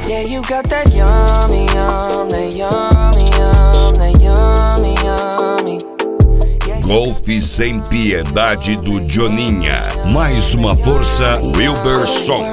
Yeah, you got that yummy, yum, that yummy, yum, that yummy, yummy. Golfe Sem Piedade do Joninha. Mais uma força, Wilber Song.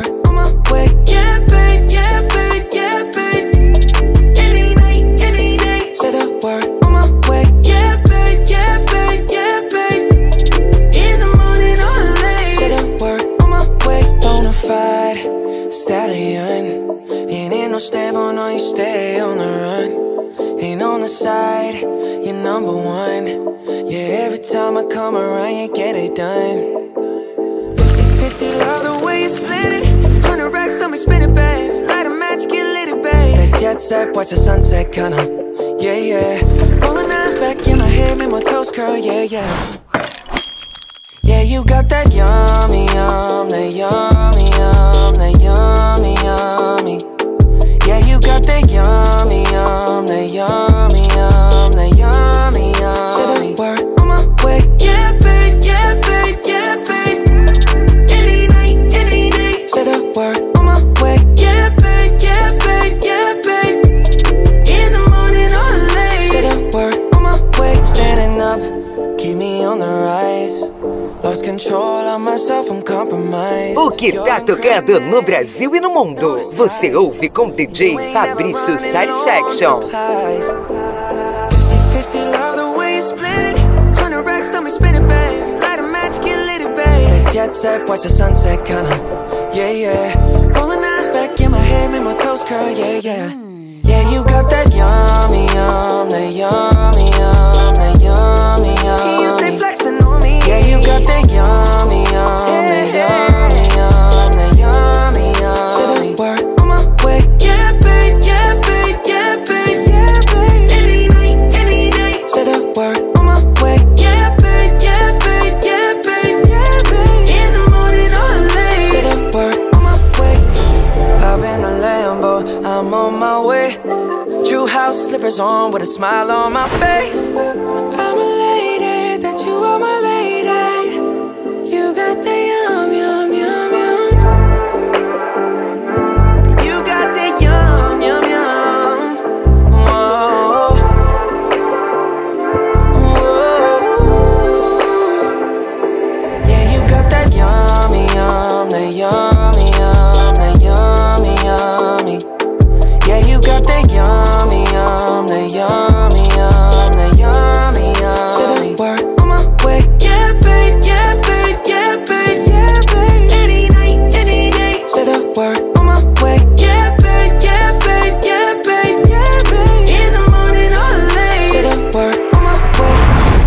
Stallion, ain't in no stable, no, you stay on the run. Ain't on the side, you're number one. Yeah, every time I come around, you get it done. 50-50, love the way you split it. 100 racks on me, spin it, babe. Light a match, get lit, it, babe. That jet set, watch the sunset, kinda. Yeah, yeah. Rolling eyes back in my head, make my toes curl, yeah, yeah. Yeah, you got that yummy, yum, that yummy, yum, that yummy, yummy. Yeah, you got that yummy, yum, that yummy, yum, that yummy, yummy. Say the word on my way, yeah, babe, yeah, babe, yeah, babe. Any night, any day. Say the word on my way, yeah, babe, yeah, babe, yeah, babe. In the morning or late. Say the word on my way, standing up, keep me on the rise. Lost control of myself, I'm compromised. O que tá tocando no Brasil e no mundo, você ouve com DJ Fabrício Satisfaction. 50-50, love the way you split it. 100 racks on me, spin it, babe. Light a match, get lit, it, babe. That jet set, watch the sunset, kinda. Yeah, yeah. Rolling eyes back in my head, make my toes curl, yeah, yeah. Yeah, you got that yummy, yum, that yummy, yum, that yummy, yummy. You stay flexing on me. Yeah, you got that yummy, yum, that yummy, yum, that yummy, yummy. Say the word on my way, yeah, babe, yeah, babe, yeah, babe, yeah, babe. Any night, any day. Say the word on my way, yeah, babe, yeah, babe, yeah, babe, yeah, babe. In the morning or late. Say the word on my way. Hop in the Lambo, I'm on my way. True house slippers on with a smile on my face. I'm elated that you are my lady. You got the